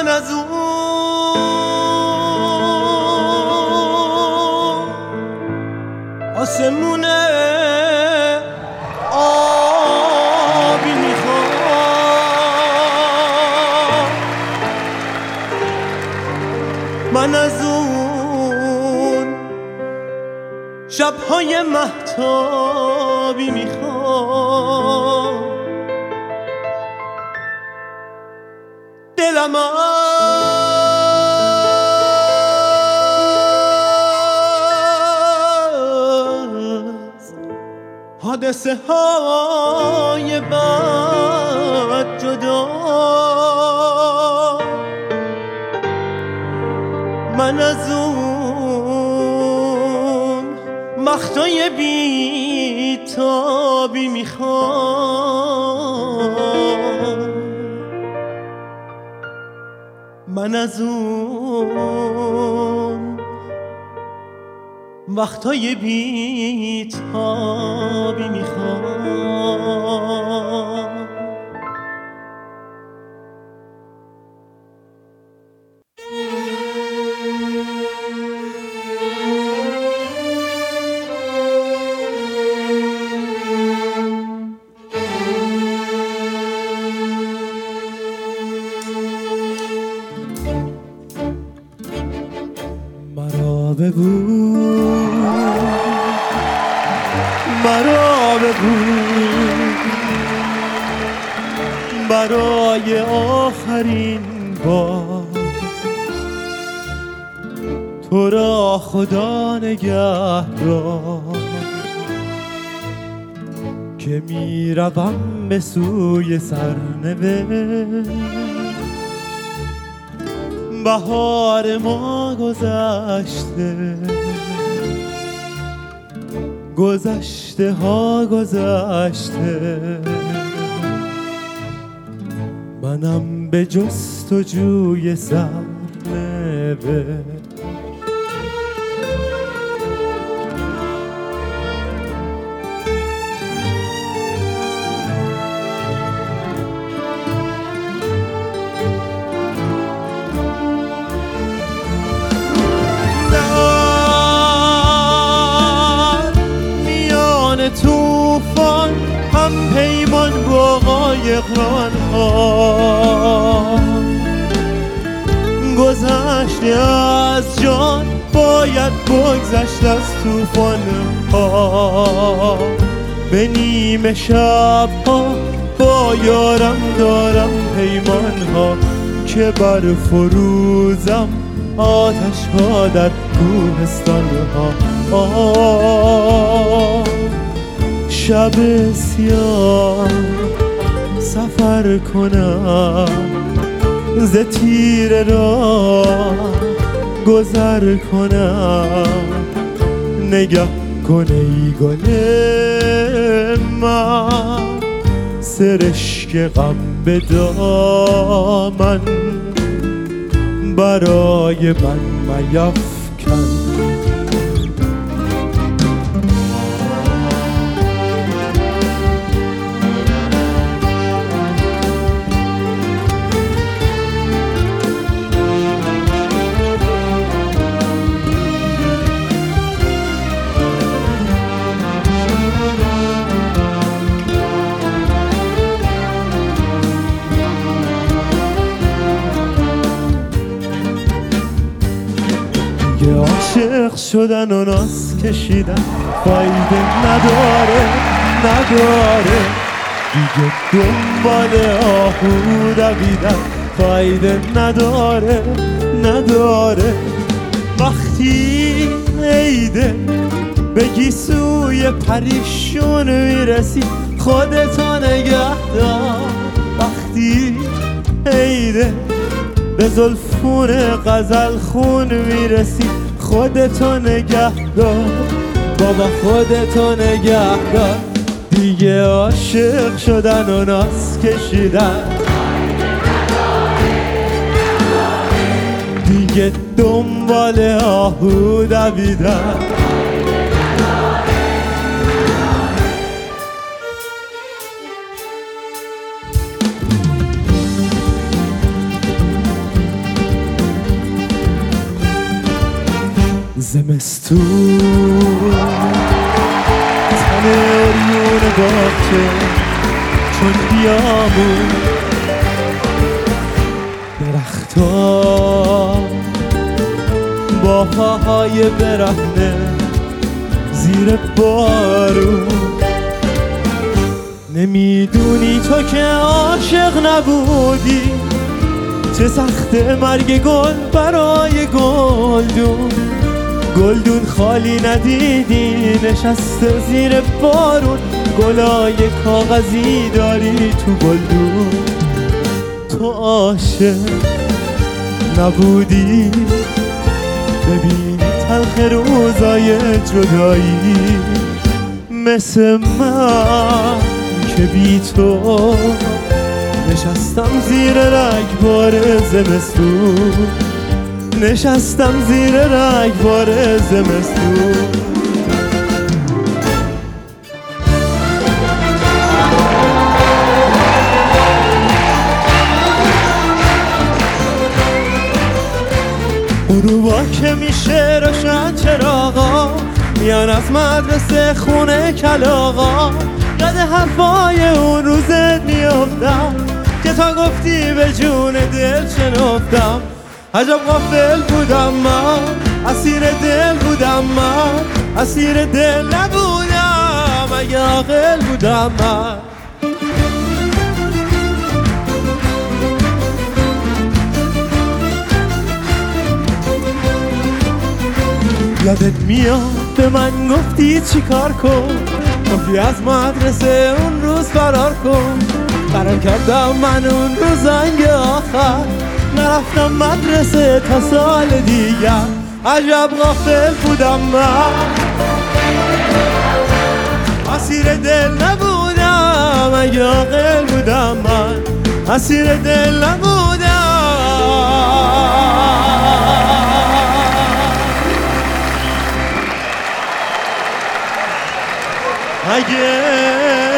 من از اون آسمون آبی میخوام، من از اون شبهای مهتابی میخوام، دلم از حادثه های بد جدا، من از اون مختای بی تابی میخوام، من از اون وقتای بی تابی میخوام. مرا بگو، مرا بگو، برای آخرین بار تو را خدا نگهدار، که می روم به سوی سرنوشت، بهار ما گذشته، گذشته ها گذشته، منم به جستجوی سرنوشت. توفان هم پیمان با قایقران ها، گذشته از جان باید بگذشت از توفان ها، به نیمه شب ها با یارم دارم پیمان ها، که بر فروزم آتش ها در کوهستان ها. شب سیاه سفر کنم، ز تیره راه گذر کنم، نگه کن ای گل من، سرشک غم به دامن برای من میفکن. عاشق شدن و ناز کشیدن فایده نداره، نداره دیگه، دنبال آهو دویدن فایده نداره، نداره. وقتی عیده بگی سوی پریشون میرسی، خودتو نگه دار. وقتی عیده به زلفون غزل خون میرسی، خودتو نگه دار بابا، خودتو نگه دار. دیگه عاشق شدن و ناز کشیدن دیگه، دنبال آهو دویدن. زمستون تن عریون باغچه چون بیامون درختا با پاهای برهنه زیر بارون نمیدونی تو که عاشق نبودی چه سخت مرگ گل برای گلدون خالی ندیدی نشسته زیر بارون گلای کاغذی داری تو گلدون تو عاشق نبودی ببینی تلخ روزای جدایی مثل من که بی تو نشستم زیر رگبار زمستون نشستم زیر رگبار زمستون غروبا که میشه روشن چراغا میان از مدرسه خونه کلاغا یاد حرفای اون روزت میافتم که تا گفتی به جون دل شنفتم عجب غافل بودم من اسیر دل بودم من اسیر دل نبودم اگه عاقل بودم من یادت میاد به من گفتی چی کار کن گفتی از مدرسه اون روز فرار کن قرار کردم من اون روز زنگ آخر نرفتم مدرسه تا سال دیگر عجب غافل بودم من اسیر دل نبودم اگه عاقل بودم من اسیر دل نبودم اگه